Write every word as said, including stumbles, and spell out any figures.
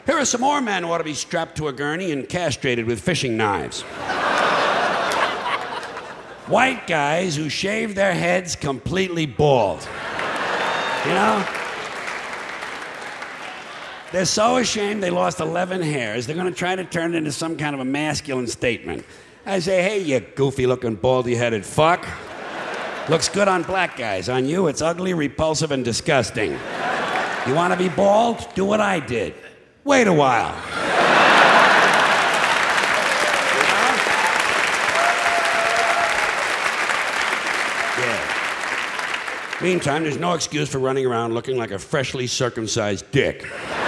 Here are some more men who ought to be strapped to a gurney and castrated with fishing knives. White guys who shave their heads completely bald. You know? They're so ashamed they lost eleven hairs, they're going to try to turn it into some kind of a masculine statement. I say, hey, you goofy-looking, baldy-headed fuck. Looks good on black guys. On you, it's ugly, repulsive, and disgusting. You want to be bald? Do what I did. Wait a while. Yeah. Meantime, there's no excuse for running around looking like a freshly circumcised dick.